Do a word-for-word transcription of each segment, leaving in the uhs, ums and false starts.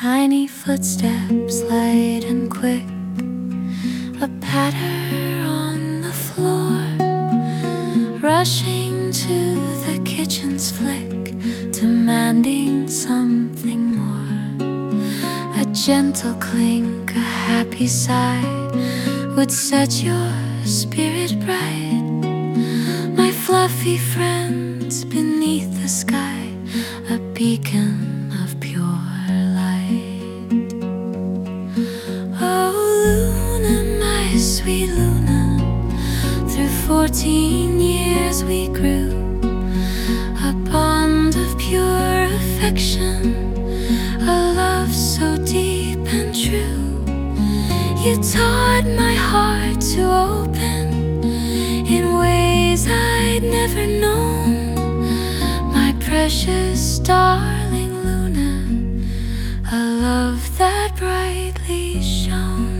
Tiny footsteps, light and quick, a patter on the floor, rushing to the kitchen's flick, demanding something more. A gentle clink, a happy sigh would set your spirit bright. My fluffy friends beneath the sky, a beacon of pure light. Oh Luna, my sweet Luna, through fourteen years we grew a bond of pure affection, a love so deep and true. You taught my heart to open in ways I'd never known. My precious darling Luna, a love that brightly shone.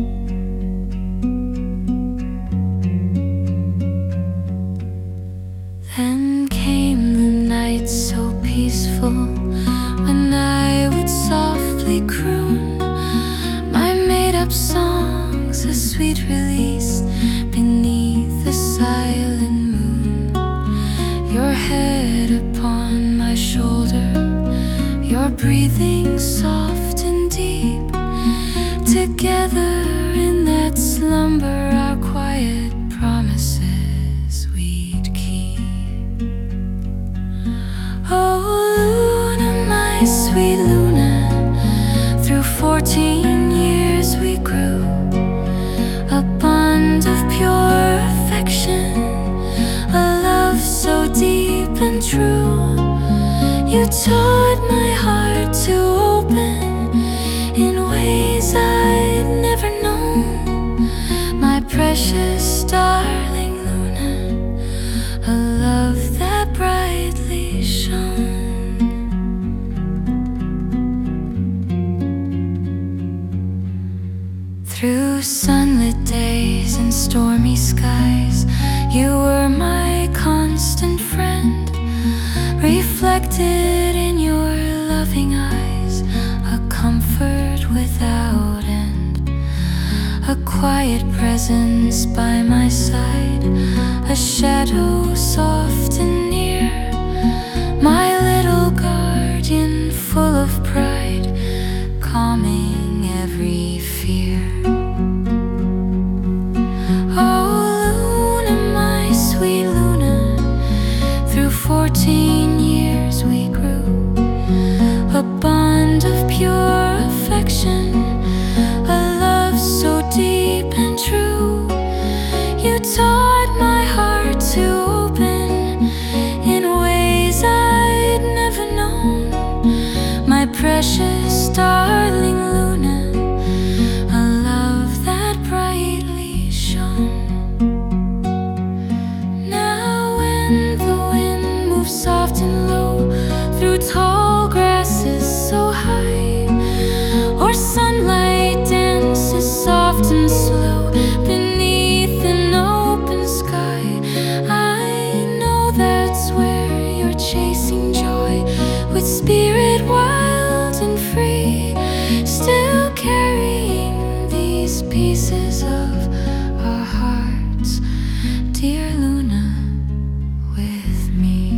Then came the night so peaceful, when I would softly croon my made-up songs, a sweet release beneath the silent moon. Your head upon my shoulder, your breathing soft and deep. Together in that slumber, our quiet promises we'd keep. Oh Luna, my sweet Luna, through fourteen years we grew a bond of pure affection, a love so deep and true. You taught my heart to open in ways I'd never known. My precious darling Luna, a love that brightly shone. Through sunlit days and stormy skies, you were my constant friend, reflected in your loving eyes, a comfort without end, a quiet presence by my side, a shadow soft and near, my little guardian full of pride, calming every fear. Fourteen years we grew a bond of pure affection, a love so deep and true. You taught my heart to open in ways I'd never known. My precious darling Luna, a love that brightly shone. Now when the soft and low through tall grasses so high, or sunlight dances soft and slow beneath an open sky, I know that's where you're chasing joy with spirit wild and free, still carrying these pieces of our hearts, dear Luna, with me.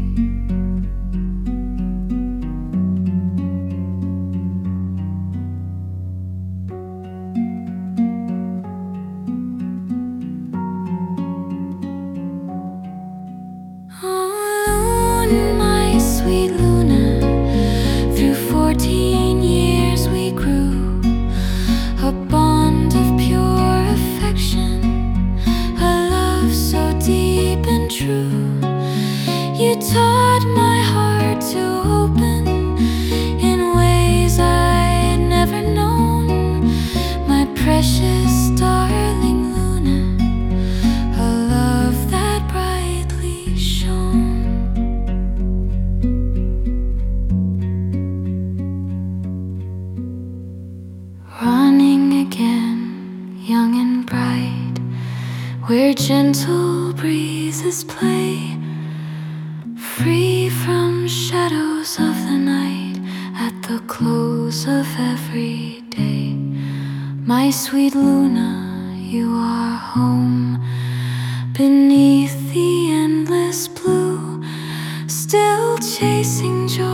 My sweet Luna, through fourteen years we grew a bond of pure affection, a love so deep and true. You taught my heart to open in ways I'd never known. My precious darling Luna, a love that brightly shone. Running again, young and bright, where gentle breezes play, free from shadows of the night, at the close of every day. My sweet Luna, you are home beneath the endless blue, still chasing joy.